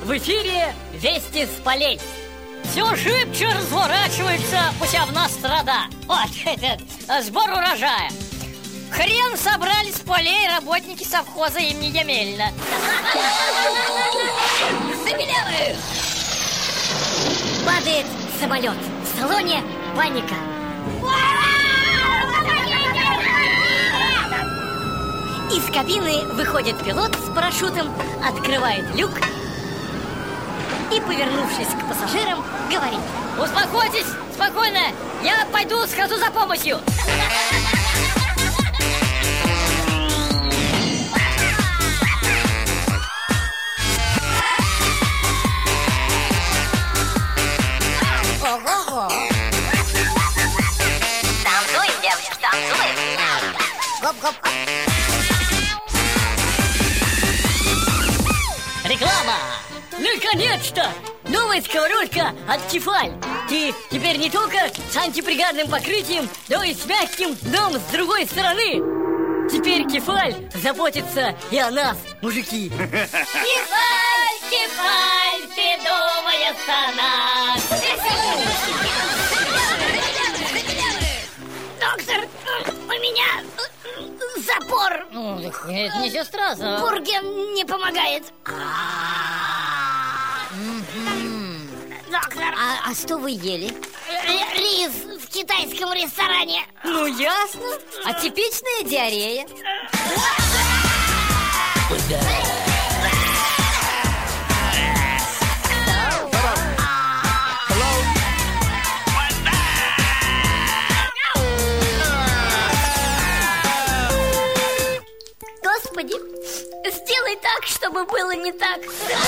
В эфире «Вести с полей». Все шибче разворачивается у себя в нас страда. Вот, сбор урожая. Хрен собрали с полей работники совхоза имени Емельна. Забелевы! Падает самолет. В салоне паника. Из кабины выходит пилот с парашютом, открывает люк и, повернувшись к пассажирам, говорит: успокойтесь, спокойно, я пойду схожу за помощью. Ого-го! Танцуем, девочка, танцуем! Гоп-гоп-гоп! Реклама! Наконец-то! Новая сковородка от Тефаль. Ты теперь не только с антипригарным покрытием, но и с мягким дном с другой стороны. Теперь Тефаль заботится и о нас, мужики. Тефаль, Тефаль, ты думаешь о нас. Доктор, у меня запор. Это не сестра, Бургер не помогает. Доктор, А что вы ели? рис в китайском ресторане. ну ясно. Атипичная диарея. Господи, сделай так, чтобы было не так.